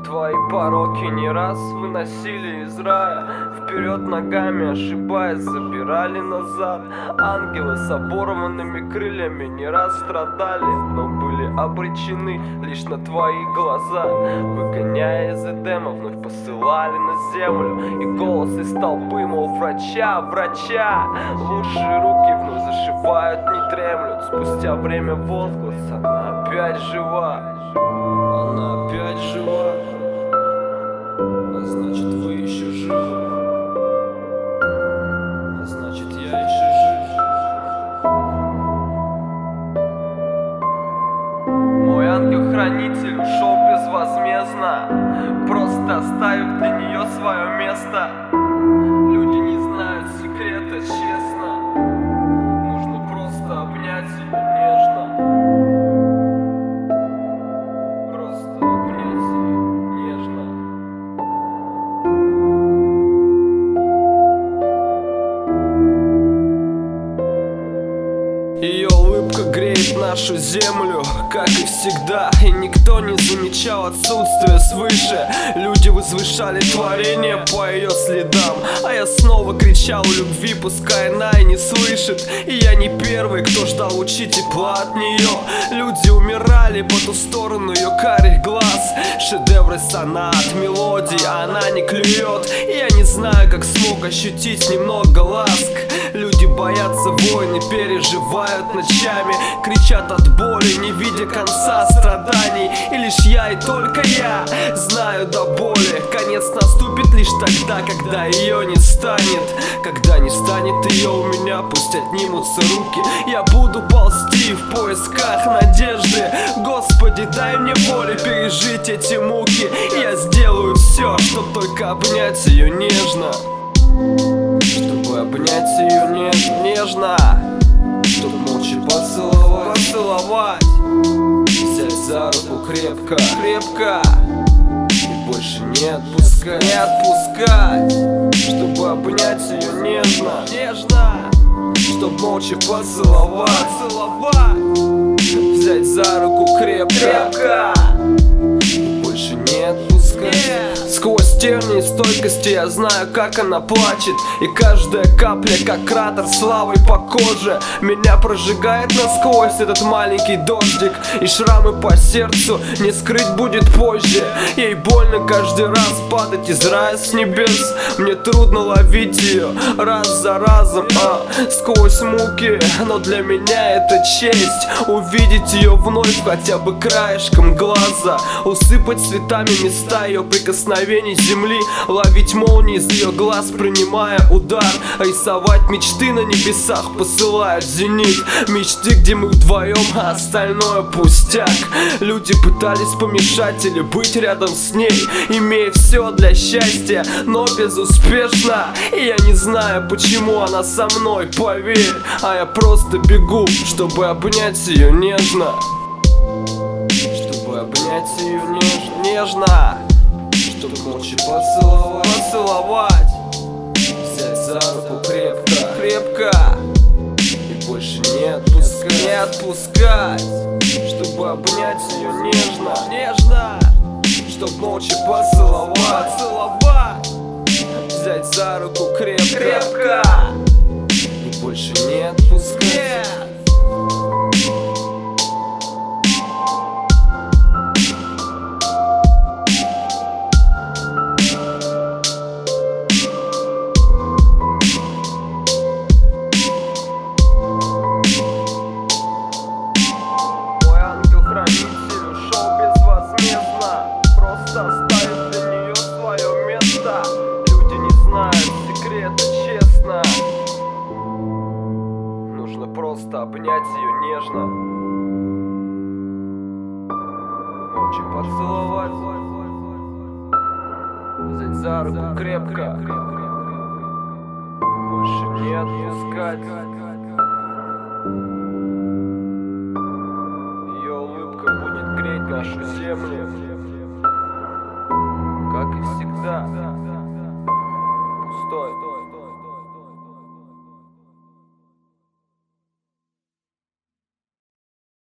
Твои пороки не раз выносили из рая, вперед ногами ошибаясь, забирали назад. Ангелы с оборванными крыльями не раз страдали, но были обречены лишь на твои глаза. Выгоняя из Эдема, вновь посылали на землю, и голос из толпы, мол, врача, врача. Лучшие руки вновь зашивают, не дремлют. Спустя время возглас, она опять жива. Она опять жива. А значит, вы еще живы. А значит, я еще жив. Мой ангел-хранитель ушел безвозмездно, просто оставив для нее свое место. Люди не знают секрета, честно. Нужно просто обнять ее нежно. Просто обнять ее нежно. Ее улыбка греет нашу землю, как и всегда, и никто не замечал отсутствие свыше. Люди возвышали творение по ее следам, а я снова кричал о любви, пускай она и не слышит. И я не первый, кто ждал лучи тепла от нее. Люди умирали по ту сторону ее карих глаз. Шедевры сонат, мелодий, а она не клюет. И я не знаю, как смог ощутить немного ласк. Люди боятся войны, переживают ночами, кричат от боли, не видя конца страданий. И лишь я, и только я знаю до боли, конец наступит лишь тогда, когда ее не станет. Когда не станет ее у меня, пусть отнимутся руки. Я буду ползти в поисках надежды. Господи, дай мне воли пережить эти муки. Я сделаю все, чтоб только обнять ее нежно. Чтобы обнять ее нежно, чтобы молча поцеловать, взять за руку крепко, крепко, и больше не отпускать, чтобы обнять ее нежно, нежно, чтобы молча поцеловать, взять за руку крепко, крепко, и больше не отпускать. Сквозь тернии стойкости я знаю, как она плачет, и каждая капля, как кратер славы по коже, меня прожигает насквозь этот маленький дождик. И шрамы по сердцу не скрыть будет позже. Ей больно каждый раз падать из рая с небес. Мне трудно ловить ее раз за разом, сквозь муки. Но для меня это честь увидеть ее вновь хотя бы краешком глаза, усыпать цветами места ее прикосновений земли, ловить молнии из ее глаз, принимая удар, рисовать мечты на небесах, посылая зенит. Мечты, где мы вдвоем, а остальное пустяк. Люди пытались помешать или быть рядом с ней, имея все для счастья, но безуспешно. И я не знаю, почему она со мной, поверь, а я просто бегу, чтобы обнять ее нежно. Чтобы обнять ее нежно, чтобы молча поцеловать, взять за руку крепко, крепко, и больше не отпускать, чтобы обнять ее нежно, нежно, чтобы молча поцеловать, взять за руку крепко, крепко, и больше не отпускать. Оставив для нее свое место. Люди не знают секрета, честно. Нужно просто обнять ее нежно, молча поцеловать, взять за руку крепко, больше не отпускать.